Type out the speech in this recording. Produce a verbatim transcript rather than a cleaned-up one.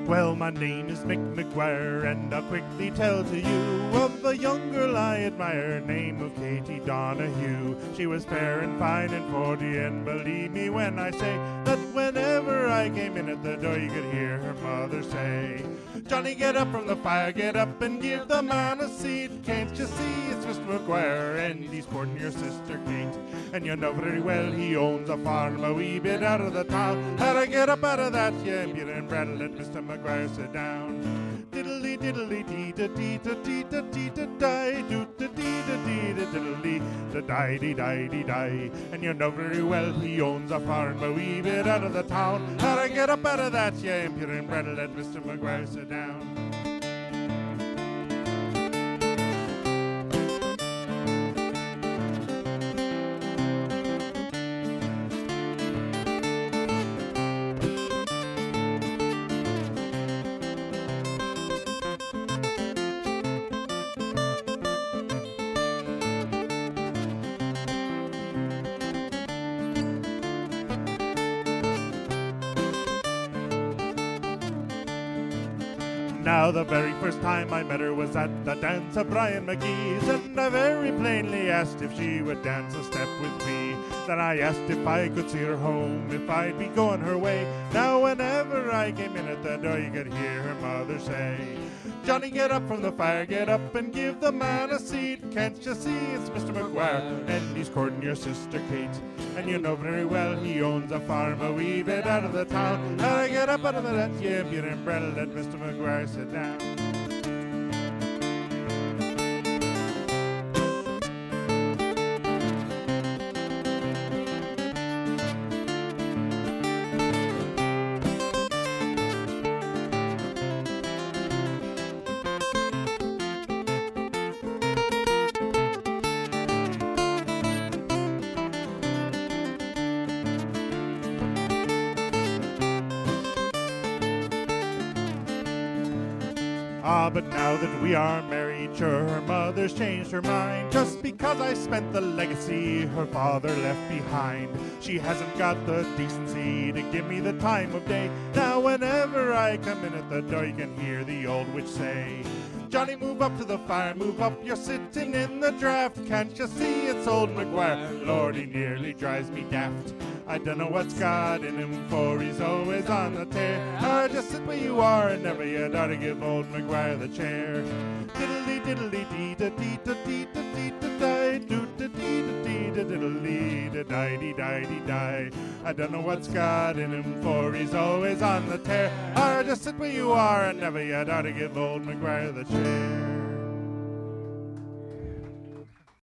Well, my name is Mick McGuire, and I'll quickly tell to you of a young girl I admire, name of Katie Donahue. She was fair and fine and forty, and believe me when I say that whenever I came in at the door, you could hear her mother say, Johnny, get up from the fire, get up and give the man a seat. Can't you see it's Mister McGuire, and he's courting your sister Kate. And you know very well he owns a farm a wee bit out of the town. How'd I get up out of that, you impudent brat? Let Mister McGuire sit down. Diddly diddly dee da dee da dee da dee da die do da dee da dee da diddly da die dee die dee die. And you know very well he owns a farm a wee bit out of the town. How'd I get up out of that, you impudent brat? Let Mister McGuire sit down. Now the very first time I met her was at the dance of Brian McGee's, and I very plainly asked if she would dance a step with me. Then I asked if I could see her home, if I'd be going her way. Now whenever I came in at the door, you could hear her mother say, Johnny, get up from the fire, get up and give the man a seat. Can't you see it's Mister McGuire, and he's courting your sister Kate. And you know very well he owns a farm a wee bit out of the town. How'd I get up out of that, you impudent brat? Let Mister McGuire sit down. Ah, but now that we are married, sure, her mother's changed her mind. Just because I spent the legacy her father left behind. She hasn't got the decency to give me the time of day. Now whenever I come in at the door, you can hear the old witch say, Johnny, move up to the fire, move up, you're sitting in the draft. Can't you see it's old McGuire? Lord, he nearly drives me daft. I don't know what's got in him, for he's always on the tear. Ah, just sit where you are, and never yet ought to give old McGuire the chair. Diddly diddly dee da dee da dee da dee da die do da dee da dee da diddly da die dee die dee die. I don't know what's got in him, for he's always on the tear. Ah, just sit where you are, and never yet ought to give old McGuire the chair.